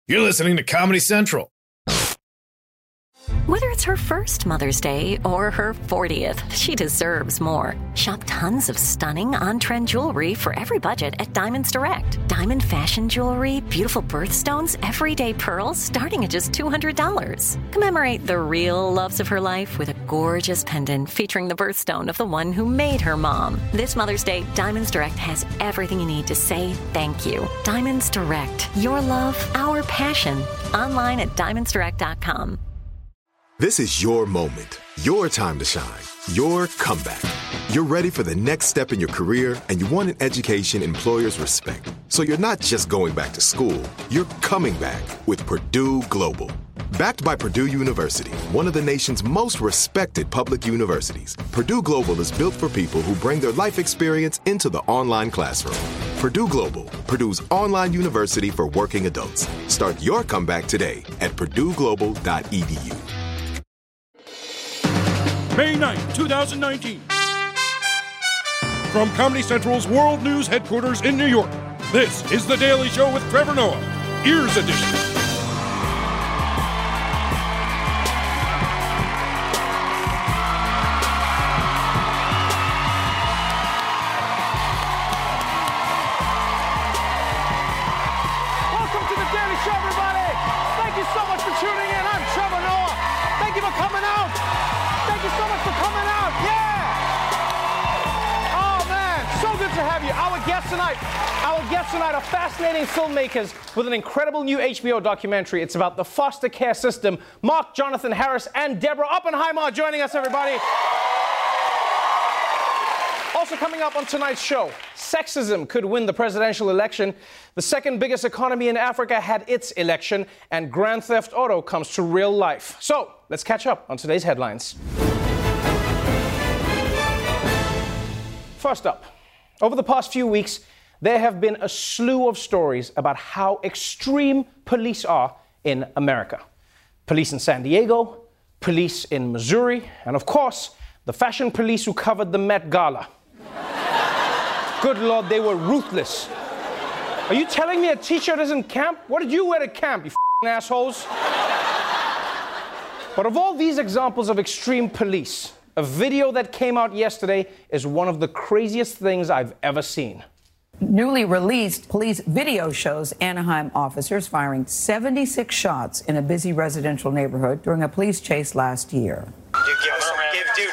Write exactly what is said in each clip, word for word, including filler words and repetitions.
You're listening to Comedy Central. Whether it's her first Mother's Day or her fortieth, she deserves more. Shop tons of stunning on-trend jewelry for every budget at Diamonds Direct. Diamond fashion jewelry, beautiful birthstones, everyday pearls starting at just two hundred dollars. Commemorate the real loves of her life with a gorgeous pendant featuring the birthstone of the one who made her mom. This Mother's Day, Diamonds Direct has everything you need to say thank you. Diamonds Direct. Your love, our passion. Online at diamonds direct dot com. This is your moment, your time to shine, your comeback. You're ready for the next step in your career, and you want an education employers respect. So you're not just going back to school, you're coming back with Purdue Global. Backed by Purdue University, one of the nation's most respected public universities, Purdue Global is built for people who bring their life experience into the online classroom. Purdue Global, Purdue's online university for working adults. Start your comeback today at purdue global dot e d u. May ninth, twenty nineteen. From Comedy Central's World News headquarters in New York, this is The Daily Show with Trevor Noah, Ears Edition. Welcome to The Daily Show, everybody. Thank you so much for tuning in. I'm Trevor Noah. Thank you for coming out. Thank you so much for coming out. Yeah. Oh, man. So good to have you. Our guests tonight, our guests tonight are fascinating filmmakers with an incredible new H B O documentary. It's about the foster care system. Mark Jonathan Harris and Deborah Oppenheimer are joining us, everybody. Also coming up on tonight's show, sexism could win the presidential election. The second biggest economy in Africa had its election, and Grand Theft Auto comes to real life. So let's catch up on today's headlines. First up, over the past few weeks, there have been a slew of stories about how extreme police are in America. Police in San Diego, police in Missouri, and of course, the fashion police who covered the Met Gala. Good Lord, they were ruthless. Are you telling me a t-shirt isn't camp? What did you wear to camp, you f***ing assholes? But of all these examples of extreme police, a video that came out yesterday is one of the craziest things I've ever seen. Newly released police video shows Anaheim officers firing seventy-six shots in a busy residential neighborhood during a police chase last year. Dude, give us some, give, dude.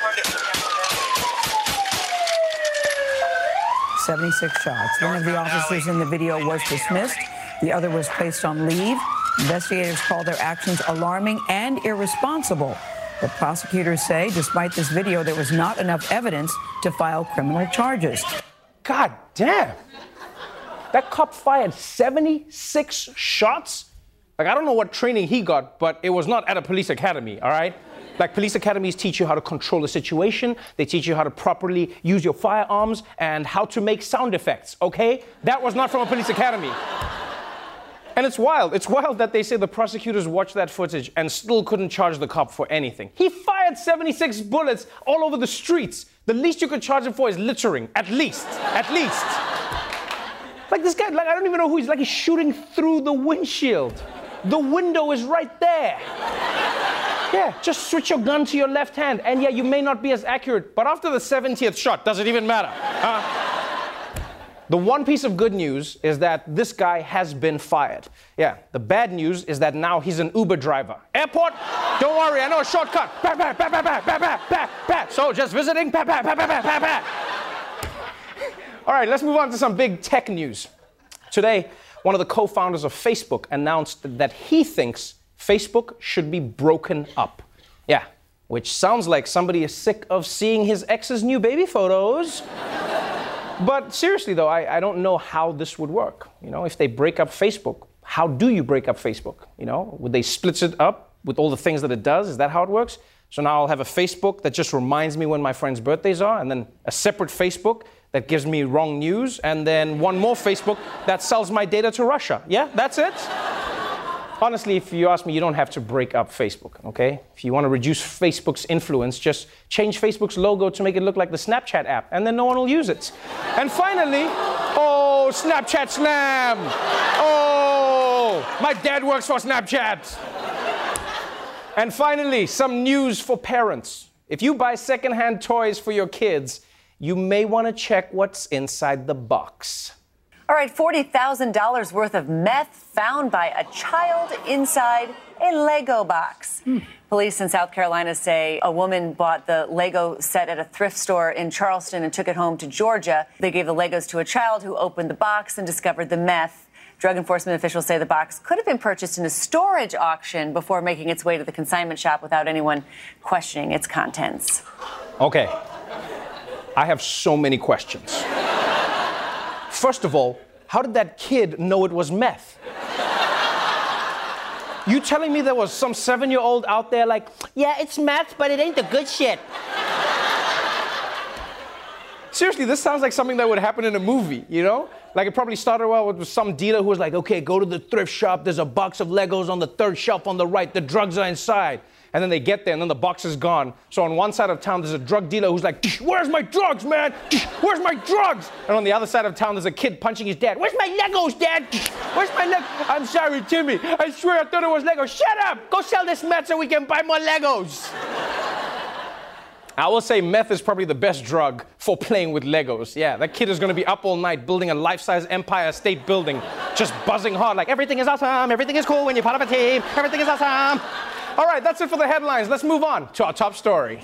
seventy-six shots. One of the officers in the video was dismissed. The other was placed on leave. Investigators call their actions alarming and irresponsible. But prosecutors say, despite this video, there was not enough evidence to file criminal charges. God damn. That cop fired seventy-six shots? Like, I don't know what training he got, but it was not at a police academy, all right? Like, police academies teach you how to control a situation. They teach you how to properly use your firearms and how to make sound effects, okay? That was not from a police academy. And it's wild. It's wild that they say the prosecutors watched that footage and still couldn't charge the cop for anything. He fired seventy-six bullets all over the streets. The least you could charge him for is littering, at least, at least. Like, this guy, like, I don't even know who he's, like, he's shooting through the windshield. The window is right there. Yeah, just switch your gun to your left hand, and yeah, you may not be as accurate, but after the seventieth shot, does it even matter? Uh, the one piece of good news is that this guy has been fired. Yeah, the bad news is that now he's an Uber driver. Airport, don't worry, I know a shortcut. Bah, bah, bah, bah, bah, bah, bah, bah, bah. So just visiting. Bah, bah, bah, bah, bah, bah, bah. All right, let's move on to some big tech news. Today, one of the co-founders of Facebook announced that he thinks Facebook should be broken up. Yeah, which sounds like somebody is sick of seeing his ex's new baby photos. But seriously, though, I, I don't know how this would work. You know, if they break up Facebook, how do you break up Facebook? You know, would they split it up with all the things that it does? Is that how it works? So now I'll have a Facebook that just reminds me when my friends' birthdays are, and then a separate Facebook that gives me wrong news, and then one more Facebook that sells my data to Russia. Yeah, that's it. Honestly, if you ask me, you don't have to break up Facebook, okay? If you want to reduce Facebook's influence, just change Facebook's logo to make it look like the Snapchat app, and then no one will use it. And finally, oh, Snapchat slam! Oh! My dad works for Snapchat. And finally, some news for parents. If you buy secondhand toys for your kids, you may want to check what's inside the box. All right, forty thousand dollars worth of meth found by a child inside a Lego box. Hmm. Police in South Carolina say a woman bought the Lego set at a thrift store in Charleston and took it home to Georgia. They gave the Legos to a child who opened the box and discovered the meth. Drug enforcement officials say the box could have been purchased in a storage auction before making its way to the consignment shop without anyone questioning its contents. Okay. I have so many questions. First of all, how did that kid know it was meth? You telling me there was some seven-year-old out there like, yeah, it's meth, but it ain't the good shit. Seriously, this sounds like something that would happen in a movie, you know? Like it probably started well with some dealer who was like, okay, go to the thrift shop, there's a box of Legos on the third shelf on the right, the drugs are inside. And then they get there and then the box is gone. So on one side of town, there's a drug dealer who's like, where's my drugs, man? Where's my drugs? And on the other side of town, there's a kid punching his dad. Where's my Legos, Dad? Where's my Legos? I'm sorry, Timmy. I swear I thought it was Legos. Shut up! Go sell this meth so we can buy more Legos. I will say meth is probably the best drug for playing with Legos. Yeah, that kid is going to be up all night building a life-size Empire State Building, just buzzing hard like, everything is awesome, everything is cool when you're part of a team, everything is awesome. All right, that's it for the headlines. Let's move on to our top story.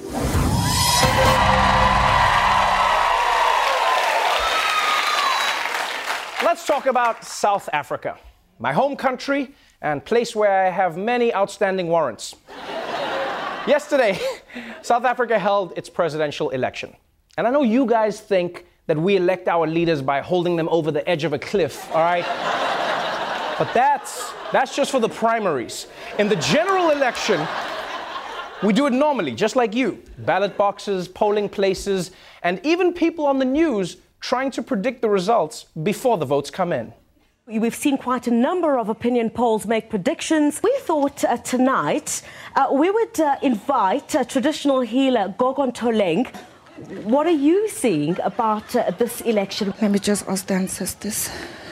Let's talk about South Africa, my home country and place where I have many outstanding warrants. Yesterday, South Africa held its presidential election. And I know you guys think that we elect our leaders by holding them over the edge of a cliff, all right? But that's, that's just for the primaries. In the general election, we do it normally, just like you. Ballot boxes, polling places, and even people on the news trying to predict the results before the votes come in. We've seen quite a number of opinion polls make predictions. We thought uh, tonight uh, we would uh, invite uh, traditional healer Gogon Toleng. What are you seeing about uh, this election? Let me just ask the ancestors.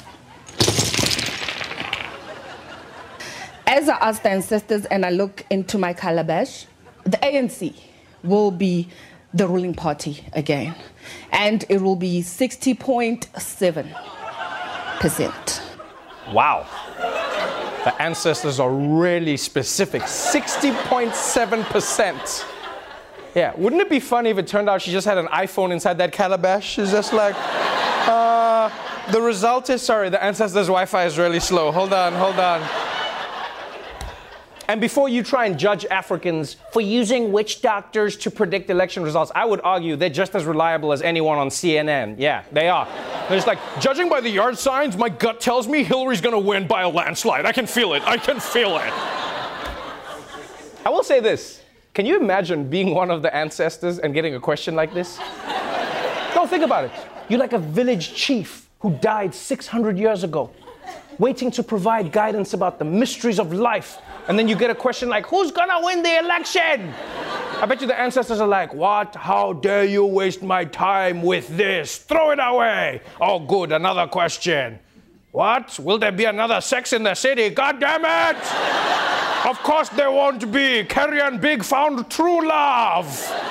As I ask the ancestors and I look into my calabash, the A N C will be the ruling party again. And it will be sixty point seven percent. Wow. The ancestors are really specific. sixty point seven percent. Yeah, wouldn't it be funny if it turned out she just had an iPhone inside that calabash? She's just like, uh, the result is, sorry, the ancestors' Wi-Fi is really slow. Hold on, hold on. And before you try and judge Africans for using witch doctors to predict election results, I would argue they're just as reliable as anyone on C N N. Yeah, they are. They're just like, judging by the yard signs, my gut tells me Hillary's gonna win by a landslide. I can feel it. I can feel it. I will say this. Can you imagine being one of the ancestors and getting a question like this? No, think about it. You're like a village chief who died six hundred years ago, waiting to provide guidance about the mysteries of life. And then you get a question like, who's gonna win the election? I bet you the ancestors are like, what? How dare you waste my time with this? Throw it away. Oh, good, another question. What? Will there be another Sex in the City? God damn it! Of course there won't be. Carrie Ann Big found true love.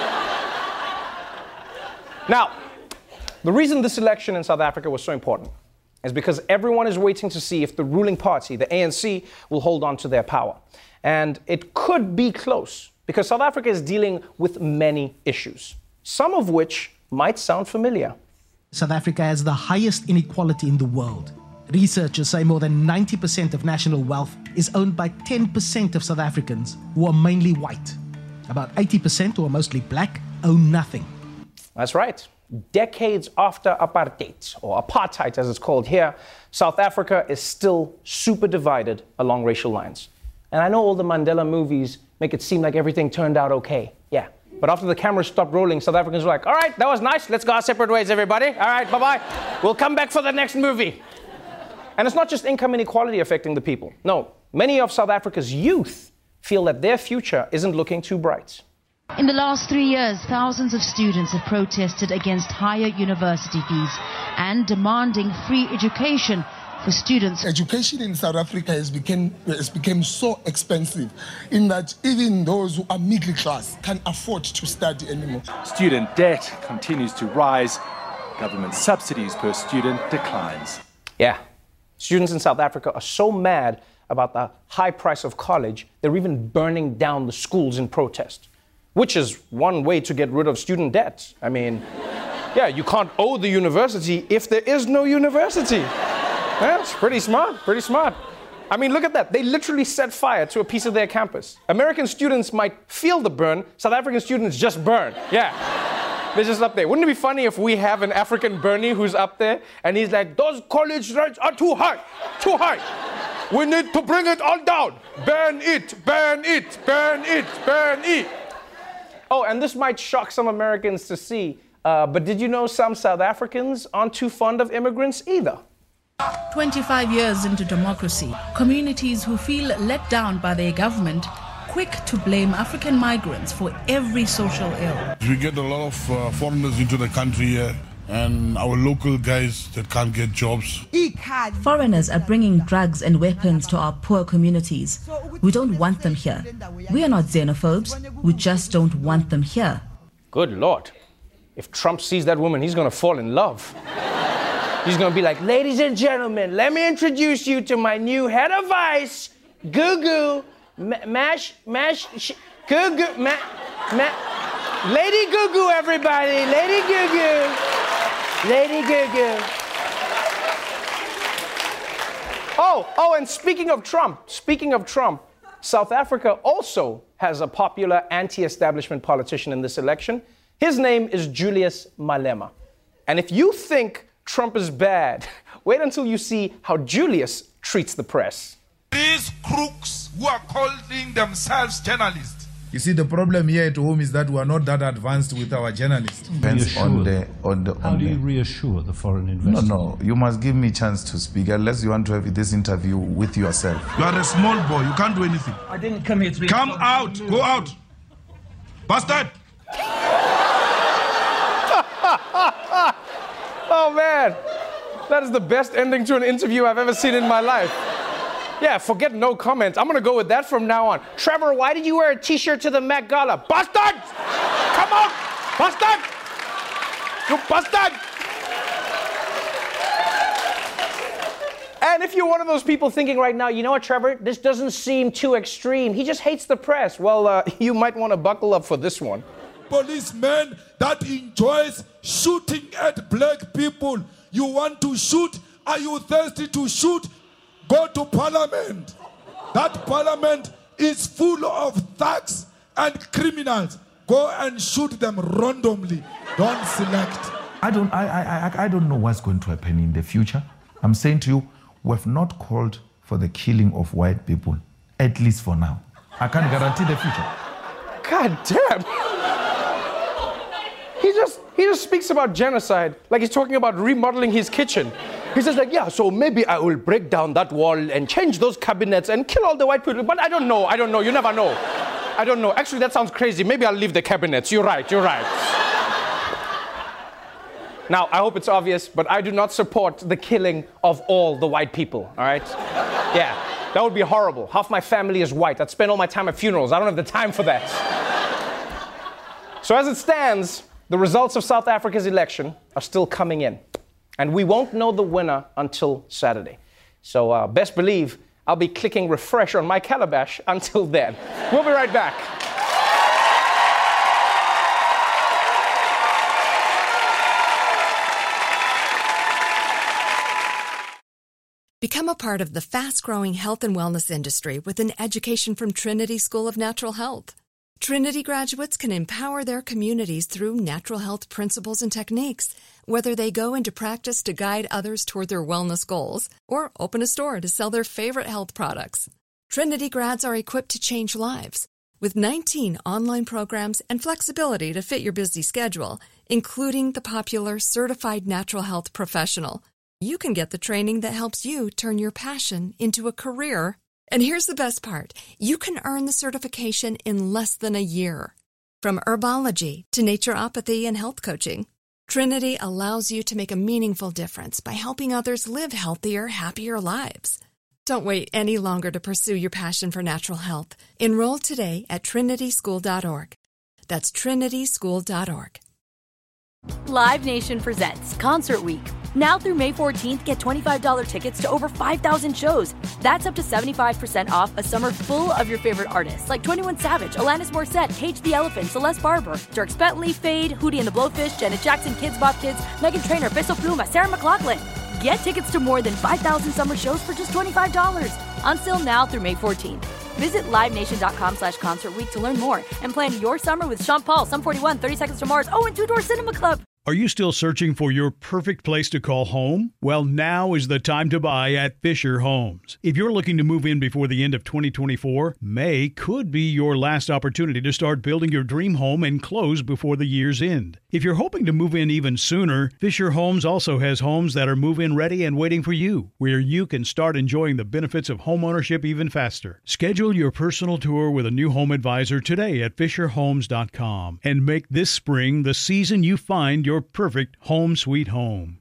Now, the reason this election in South Africa was so important is because everyone is waiting to see if the ruling party, the A N C, will hold on to their power. And it could be close, because South Africa is dealing with many issues, some of which might sound familiar. South Africa has the highest inequality in the world. Researchers say more than ninety percent of national wealth is owned by ten percent of South Africans, who are mainly white. About eighty percent, who are mostly black, own nothing. That's right. Decades after apartheid, or apartheid as it's called here, South Africa is still super divided along racial lines. And I know all the Mandela movies make it seem like everything turned out okay. Yeah. But after the cameras stopped rolling, South Africans were like, all right, that was nice. Let's go our separate ways, everybody. All right, bye-bye. We'll come back for the next movie. And it's not just income inequality affecting the people. No, many of South Africa's youth feel that their future isn't looking too bright. In the last three years, thousands of students have protested against higher university fees and demanding free education for students. Education in South Africa has become, has become so expensive in that even those who are middle class can't afford to study anymore. Student debt continues to rise. Government subsidies per student declines. Yeah, students in South Africa are so mad about the high price of college, they're even burning down the schools in protest, which is one way to get rid of student debt. I mean, yeah, you can't owe the university if there is no university. Yeah, it's pretty smart, pretty smart. I mean, look at that. They literally set fire to a piece of their campus. American students might feel the burn, South African students just burn. Yeah, they're just up there. Wouldn't it be funny if we have an African Bernie who's up there and he's like, those college rates are too high, too high. We need to bring it all down. Burn it, burn it, burn it, burn it. Oh, and this might shock some Americans to see, uh, but did you know some South Africans aren't too fond of immigrants either? twenty-five years into democracy, communities who feel let down by their government quick to blame African migrants for every social ill. We get a lot of uh, foreigners into the country here. And our local guys that can't get jobs. Foreigners are bringing drugs and weapons to our poor communities. We don't want them here. We are not xenophobes. We just don't want them here. Good Lord. If Trump sees that woman, he's going to fall in love. He's going to be like, ladies and gentlemen, let me introduce you to my new head of ICE, Gugu, ma- Mash, Mash, sh- Gugu, ma- ma- Lady Gugu, everybody, Lady Gugu. Lady Gugu. Oh, oh, and speaking of Trump, speaking of Trump, South Africa also has a popular anti-establishment politician in this election. His name is Julius Malema. And if you think Trump is bad, wait until you see how Julius treats the press. These crooks who are calling themselves journalists. You see, the problem here at home is that we are not that advanced with our journalists. Depends on the on the. On How do you the, reassure the foreign investors? No, no. You must give me chance to speak, unless you want to have this interview with yourself. You are a small boy. You can't do anything. I didn't come here to. Come out. Go out. Bastard. Oh man, that is the best ending to an interview I've ever seen in my life. Yeah, forget no comments. I'm gonna go with that from now on. Trevor, why did you wear a t-shirt to the Met Gala? Bastard! Come on! Bastard! You bastard! And if you're one of those people thinking right now, you know what, Trevor, this doesn't seem too extreme. He just hates the press. Well, uh, you might want to buckle up for this one. Policeman that enjoys shooting at black people. You want to shoot? Are you thirsty to shoot? Go to Parliament. That Parliament is full of thugs and criminals. Go and shoot them randomly. Don't select. I don't, I, I, I don't know what's going to happen in the future. I'm saying to you, we have not called for the killing of white people, at least for now. I can't guarantee the future. God damn. He just, he just speaks about genocide like he's talking about remodeling his kitchen. He says like, yeah, so maybe I will break down that wall and change those cabinets and kill all the white people. But I don't know, I don't know, you never know. I don't know. Actually, that sounds crazy. Maybe I'll leave the cabinets. You're right, you're right. Now, I hope it's obvious, but I do not support the killing of all the white people, all right? Yeah, that would be horrible. Half my family is white. I'd spend all my time at funerals. I don't have the time for that. So as it stands, the results of South Africa's election are still coming in. And we won't know the winner until Saturday. So uh, best believe I'll be clicking refresh on my calabash until then. We'll be right back. Become a part of the fast-growing health and wellness industry with an education from Trinity School of Natural Health. Trinity graduates can empower their communities through natural health principles and techniques, whether they go into practice to guide others toward their wellness goals or open a store to sell their favorite health products. Trinity grads are equipped to change lives. With nineteen online programs and flexibility to fit your busy schedule, including the popular Certified Natural Health Professional, you can get the training that helps you turn your passion into a career. And here's the best part. You can earn the certification in less than a year. From herbology to naturopathy and health coaching, Trinity allows you to make a meaningful difference by helping others live healthier, happier lives. Don't wait any longer to pursue your passion for natural health. Enroll today at trinity school dot org. That's trinity school dot org. Live Nation presents Concert Week. Now through May fourteenth, get twenty-five dollars tickets to over five thousand shows. That's up to seventy-five percent off a summer full of your favorite artists like twenty-one Savage, Alanis Morissette, Cage the Elephant, Celeste Barber, Dierks Bentley, Fade, Hootie and the Blowfish, Janet Jackson, Kidz Bop Kids, Meghan Trainor, Peso Pluma, Sarah McLachlan. Get tickets to more than five thousand summer shows for just twenty-five dollars. Until now through May fourteenth. Visit livenation.com slash concert week to learn more and plan your summer with Sean Paul, Sum forty-one, thirty Seconds to Mars, oh, and Two Door Cinema Club. Are you still searching for your perfect place to call home? Well, now is the time to buy at Fisher Homes. If you're looking to move in before the end of twenty twenty-four, May could be your last opportunity to start building your dream home and close before the year's end. If you're hoping to move in even sooner, Fisher Homes also has homes that are move-in ready and waiting for you, where you can start enjoying the benefits of homeownership even faster. Schedule your personal tour with a new home advisor today at fisher homes dot com and make this spring the season you find your perfect home sweet home.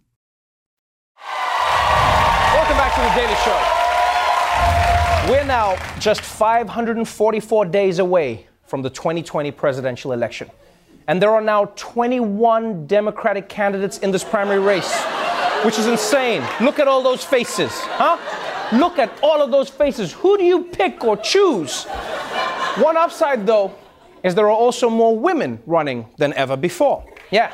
Welcome back to the Daily Show. We're now just five hundred forty-four days away from the twenty twenty presidential election. And there are now twenty-one Democratic candidates in this primary race, which is insane. Look at all those faces, huh? Look at all of those faces. Who do you pick or choose? One upside, though, is there are also more women running than ever before. Yeah.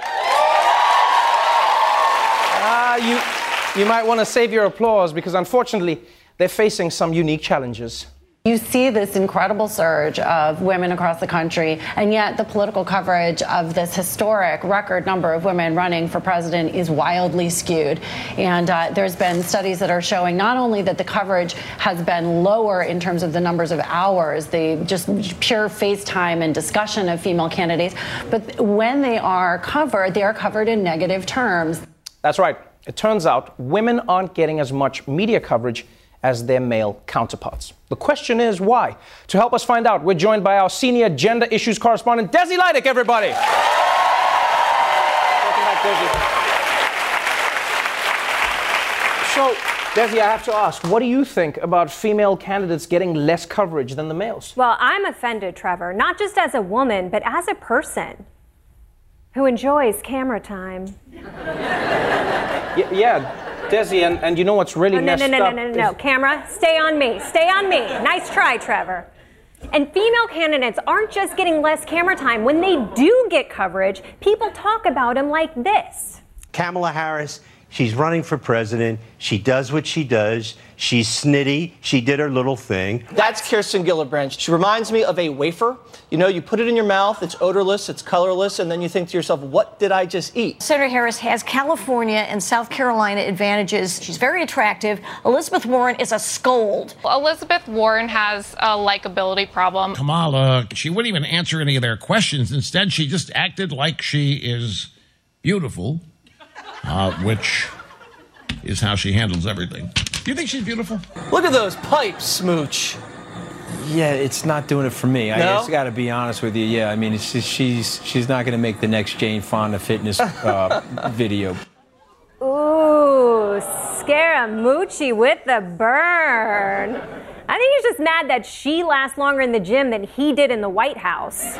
Uh, you, you might want to save your applause because, unfortunately, they're facing some unique challenges. You see this incredible surge of women across the country, and yet the political coverage of this historic record number of women running for president is wildly skewed. And uh, there's been studies that are showing not only that the coverage has been lower in terms of the numbers of hours, the just pure FaceTime and discussion of female candidates, but when they are covered, they are covered in negative terms. That's right. It turns out women aren't getting as much media coverage as their male counterparts. The question is why? To help us find out, we're joined by our senior gender issues correspondent, Desi Lydic, everybody. Welcome back, Desi. So, Desi, I have to ask, what do you think about female candidates getting less coverage than the males? Well, I'm offended, Trevor, not just as a woman, but as a person who enjoys camera time. Y- yeah. Desi, and, and you know what's really oh, no, messed no, no, no, up? no, no, no, no. Camera, stay on me. Stay on me. Nice try, Trevor. And female candidates aren't just getting less camera time. When they do get coverage, people talk about them like this. Kamala Harris, she's running for president. She does what she does. She's snitty. She did her little thing. That's Kirsten Gillibrand. She reminds me of a wafer. You know, you put it in your mouth, it's odorless, it's colorless, and then you think to yourself, what did I just eat? Senator Harris has California and South Carolina advantages. She's very attractive. Elizabeth Warren is a scold. Elizabeth Warren has a likability problem. Kamala, she wouldn't even answer any of their questions. Instead, she just acted like she is beautiful, uh, which is how she handles everything. Do you think she's beautiful? Look at those pipes, Smooch. Yeah, it's not doing it for me. No? I just got to be honest with you. Yeah, I mean, it's just, she's she's not going to make the next Jane Fonda fitness uh, video. Ooh, Scaramucci with the burn. I think he's just mad that she lasts longer in the gym than he did in the White House. Yeah,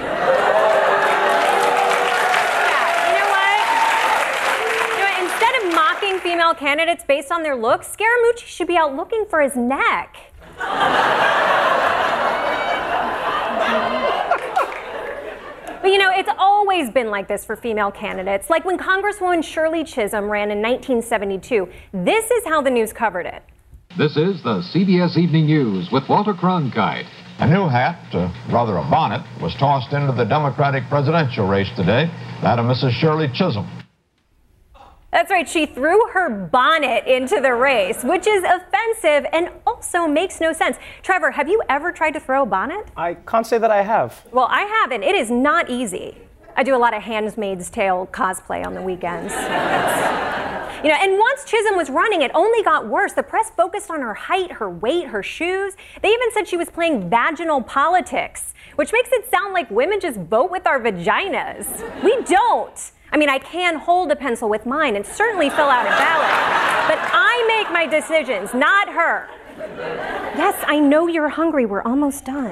you know what? You know what? Instead of mocking female candidates based on their looks, Scaramucci should be out looking for his neck. But you know, it's always been like this for female candidates. Like when Congresswoman Shirley Chisholm ran in nineteen seventy-two, this is how the news covered it. This is the C B S Evening News with Walter Cronkite. A new hat, uh, rather a bonnet, was tossed into the Democratic presidential race today, that of Missus Shirley Chisholm. That's right, she threw her bonnet into the race, which is offensive and also makes no sense. Trevor, have you ever tried to throw a bonnet? I can't say that I have. Well, I haven't. It is not easy. I do a lot of Handmaid's Tale cosplay on the weekends. You know, and once Chisholm was running, it only got worse. The press focused on her height, her weight, her shoes. They even said she was playing vaginal politics, which makes it sound like women just vote with our vaginas. We don't. I mean, I can hold a pencil with mine and certainly fill out a ballot, but I make my decisions, not her. Yes, I know you're hungry. We're almost done.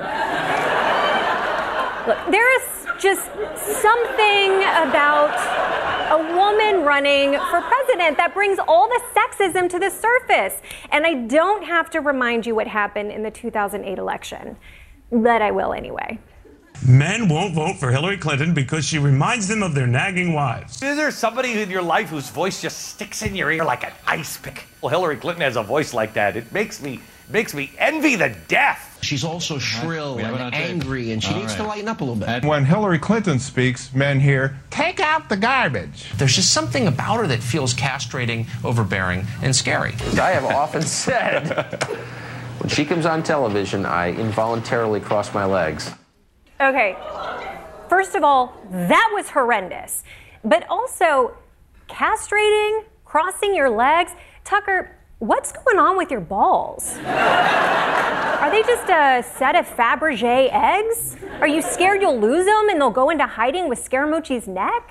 Look, there is just something about a woman running for president that brings all the sexism to the surface. And I don't have to remind you what happened in the two thousand eight election, but I will anyway. Men won't vote for Hillary Clinton because she reminds them of their nagging wives. Is there somebody in your life whose voice just sticks in your ear like an ice pick? Well, Hillary Clinton has a voice like that. It makes me makes me envy the death. She's also shrill and angry, and she All needs right. to lighten up a little bit. And when Hillary Clinton speaks, men hear, take out the garbage. There's just something about her that feels castrating, overbearing, and scary. As I have often said, when she comes on television, I involuntarily cross my legs. Okay, first of all, that was horrendous. But also, castrating, crossing your legs. Tucker, what's going on with your balls? Are they just a set of Fabergé eggs? Are you scared you'll lose them and they'll go into hiding with Scaramucci's neck?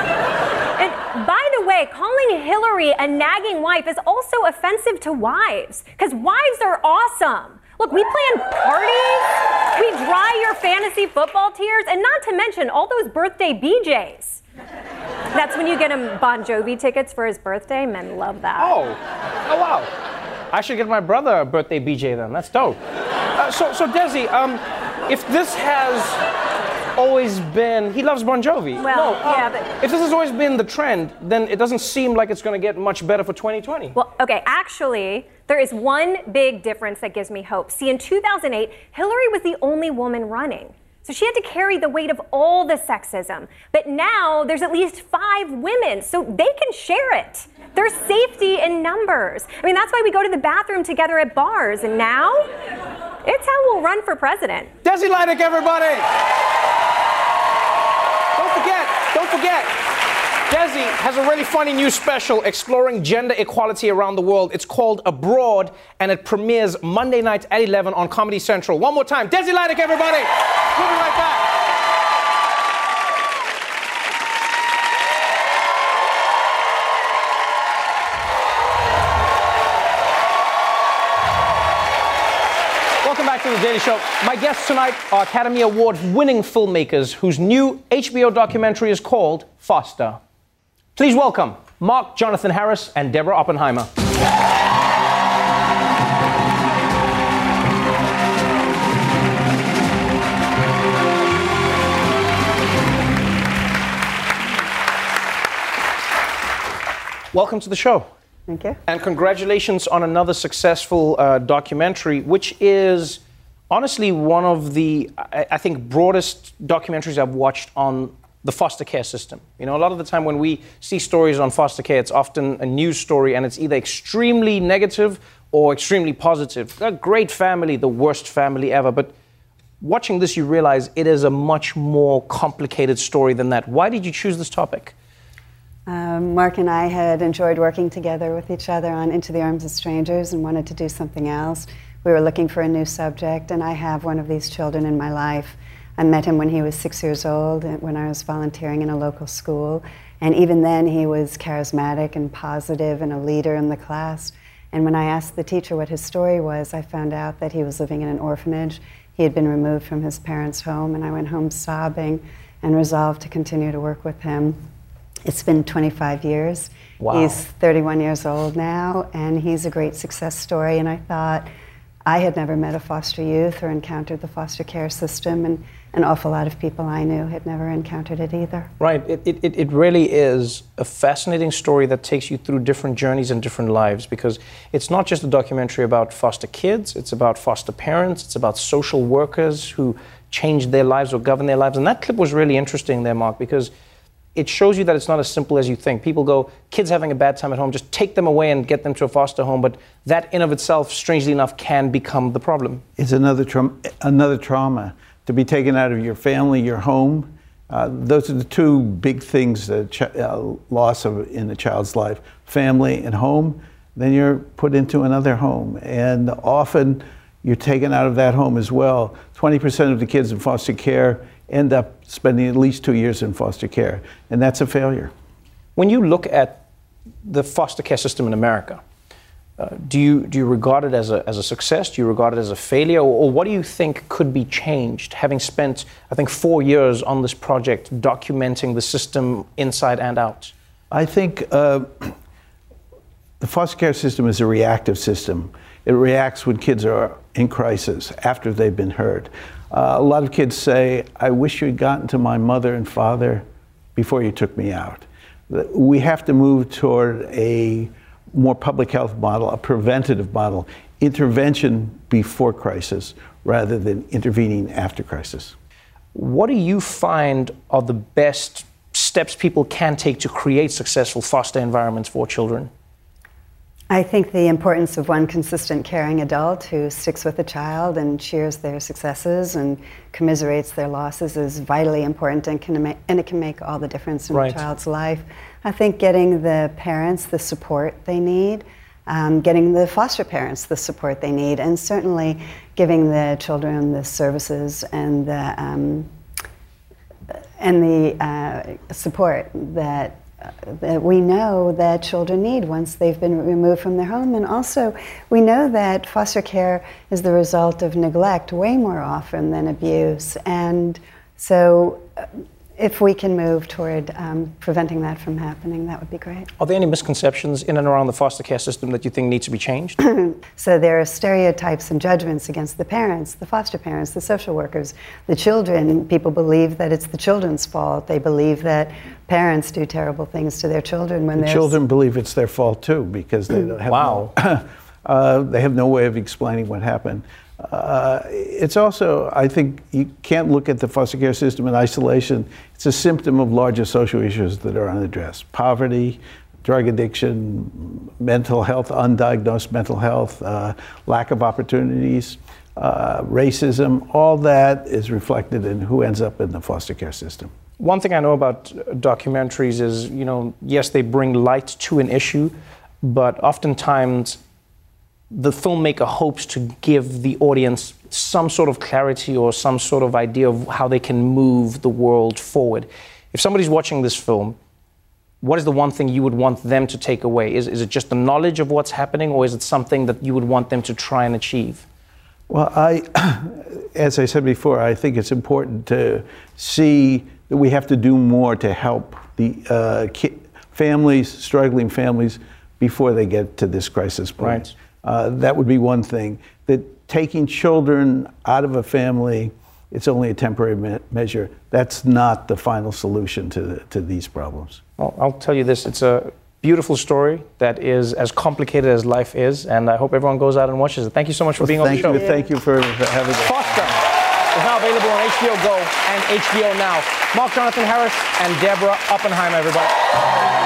And by the way, calling Hillary a nagging wife is also offensive to wives, because wives are awesome. Look, we plan parties, we dry your fantasy football tears, and not to mention all those birthday B Js. That's when you get him Bon Jovi tickets for his birthday. Men love that. Oh, oh wow. I should get my brother a birthday B J then. That's dope. Uh, so, so Desi, um, if this has always been, he loves Bon Jovi. Well, no, uh, yeah, but if this has always been the trend, then it doesn't seem like it's going to get much better for twenty twenty. Well, okay, actually, there is one big difference that gives me hope. See, in two thousand eight, Hillary was the only woman running. So she had to carry the weight of all the sexism. But now there's at least five women, so they can share it. There's safety in numbers. I mean, that's why we go to the bathroom together at bars. And now, it's how we'll run for president. Desi Lydic, everybody! Don't forget, don't forget, Desi has a really funny new special exploring gender equality around the world. It's called Abroad, and it premieres Monday night at eleven on Comedy Central. One more time, Desi Lydic, everybody! We'll be right back. Welcome back to The Daily Show. My guests tonight are Academy Award-winning filmmakers whose new H B O documentary is called Foster. Please welcome Mark Jonathan Harris and Deborah Oppenheimer. Welcome to the show. Thank you. And congratulations on another successful uh, documentary, which is honestly one of the, I, I think, broadest documentaries I've watched on the foster care system. You know, a lot of the time when we see stories on foster care, it's often a news story and it's either extremely negative or extremely positive. A great family, the worst family ever. But watching this, you realize it is a much more complicated story than that. Why did you choose this topic? Um, Mark and I had enjoyed working together with each other on Into the Arms of Strangers and wanted to do something else. We were looking for a new subject, and I have one of these children in my life. I met him when he was six years old, when I was volunteering in a local school. And even then, he was charismatic and positive and a leader in the class. And when I asked the teacher what his story was, I found out that he was living in an orphanage. He had been removed from his parents' home, and I went home sobbing and resolved to continue to work with him. It's been twenty-five years. Wow. He's thirty-one years old now, and he's a great success story. And I thought I had never met a foster youth or encountered the foster care system, and an awful lot of people I knew had never encountered it either. Right. It, it, it really is a fascinating story that takes you through different journeys and different lives, because it's not just a documentary about foster kids, it's about foster parents, it's about social workers who changed their lives or govern their lives. And that clip was really interesting there, Mark, because it shows you that it's not as simple as you think. People go, kids having a bad time at home, just take them away and get them to a foster home. But that in of itself, strangely enough, can become the problem. It's another, tra- another trauma. To be taken out of your family, your home. Uh, those are the two big things, the ch- uh, loss of in a child's life, family and home. Then you're put into another home. And often you're taken out of that home as well. twenty percent of the kids in foster care end up spending at least two years in foster care, and that's a failure. When you look at the foster care system in America, uh, do you do you regard it as a as a success? Do you regard it as a failure, or, or what do you think could be changed? Having spent, I think, four years on this project documenting the system inside and out. I think uh, the foster care system is a reactive system. It reacts when kids are in crisis after they've been hurt. Uh, a lot of kids say, "I wish you had gotten to my mother and father before you took me out." We have to move toward a more public health model, a preventative model, intervention before crisis rather than intervening after crisis. What do you find are the best steps people can take to create successful foster environments for children? I think the importance of one consistent caring adult who sticks with the child and cheers their successes and commiserates their losses is vitally important, and can ma- and it can make all the difference in Right. a child's life. I think getting the parents the support they need, um, getting the foster parents the support they need, and certainly giving the children the services and the um, and the uh, support that that we know that children need once they've been removed from their home. And also, we know that foster care is the result of neglect way more often than abuse. And so uh, if we can move toward um, preventing that from happening, that would be great. Are there any misconceptions in and around the foster care system that you think need to be changed? So there are stereotypes and judgments against the parents, the foster parents, the social workers, the children. People believe that it's the children's fault. They believe that parents do terrible things to their children when The they're... children believe it's their fault too, because they don't have Wow. no, uh, they have no way of explaining what happened. Uh, it's also, I think, you can't look at the foster care system in isolation. It's a symptom of larger social issues that are unaddressed: poverty, drug addiction, mental health, undiagnosed mental health, uh, lack of opportunities, uh, racism. All that is reflected in who ends up in the foster care system. One thing I know about documentaries is, you know, yes, they bring light to an issue, but oftentimes the filmmaker hopes to give the audience some sort of clarity or some sort of idea of how they can move the world forward. If somebody's watching this film, what is the one thing you would want them to take away? Is, is it just the knowledge of what's happening, or is it something that you would want them to try and achieve? Well, I, as I said before, I think it's important to see that we have to do more to help the uh, ki- families, struggling families, before they get to this crisis point. Right. Uh, that would be one thing. That taking children out of a family, it's only a temporary me- measure. That's not the final solution to, to these problems. Well, I'll tell you this, it's a beautiful story that is as complicated as life is, and I hope everyone goes out and watches it. Thank you so much for Well, being on the thank show. you, Thank you for having us. Foster is now available on H B O Go and H B O Now. Mark Jonathan Harris and Deborah Oppenheimer, everybody.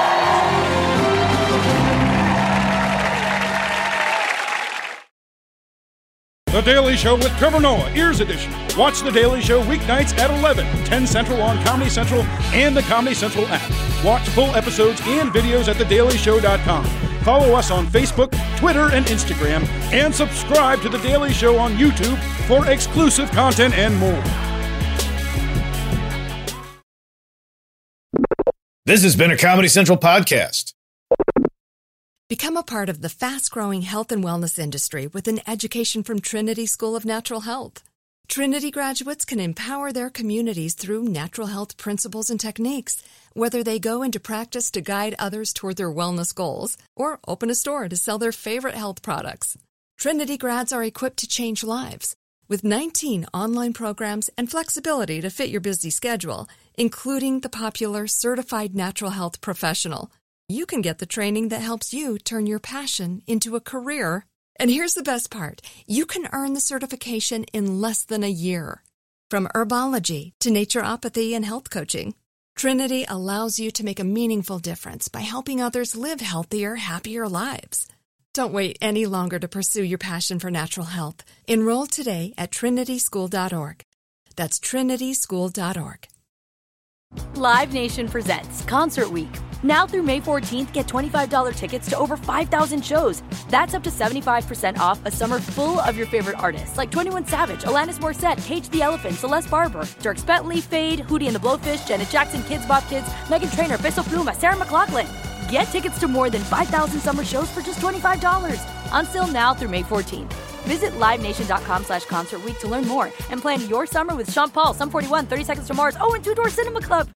The Daily Show with Trevor Noah, Ears Edition. Watch The Daily Show weeknights at eleven, ten Central on Comedy Central and the Comedy Central app. Watch full episodes and videos at the daily show dot com. Follow us on Facebook, Twitter, and Instagram, and subscribe to The Daily Show on YouTube for exclusive content and more. This has been a Comedy Central podcast. Become a part of the fast-growing health and wellness industry with an education from Trinity School of Natural Health. Trinity graduates can empower their communities through natural health principles and techniques, whether they go into practice to guide others toward their wellness goals or open a store to sell their favorite health products. Trinity grads are equipped to change lives. With nineteen online programs and flexibility to fit your busy schedule, including the popular Certified Natural Health Professional, you can get the training that helps you turn your passion into a career. And here's the best part. You can earn the certification in less than a year. From herbology to naturopathy and health coaching, Trinity allows you to make a meaningful difference by helping others live healthier, happier lives. Don't wait any longer to pursue your passion for natural health. Enroll today at trinity school dot org. That's trinity school dot org. Live Nation presents Concert Week. Now through May fourteenth, get twenty-five dollars tickets to over five thousand shows. That's up to seventy-five percent off a summer full of your favorite artists like twenty-one Savage, Alanis Morissette, Cage the Elephant, Celeste Barber, Dierks Bentley, Fade, Hootie and the Blowfish, Janet Jackson, Kids Bop Kids, Meghan Trainor, Peso Pluma, Sarah McLachlan. Get tickets to more than five thousand summer shows for just twenty-five dollars. Until now through May fourteenth. Visit livenation.com slash concert week to learn more and plan your summer with Sean Paul, Sum forty-one, thirty Seconds to Mars, oh, and Two Door Cinema Club.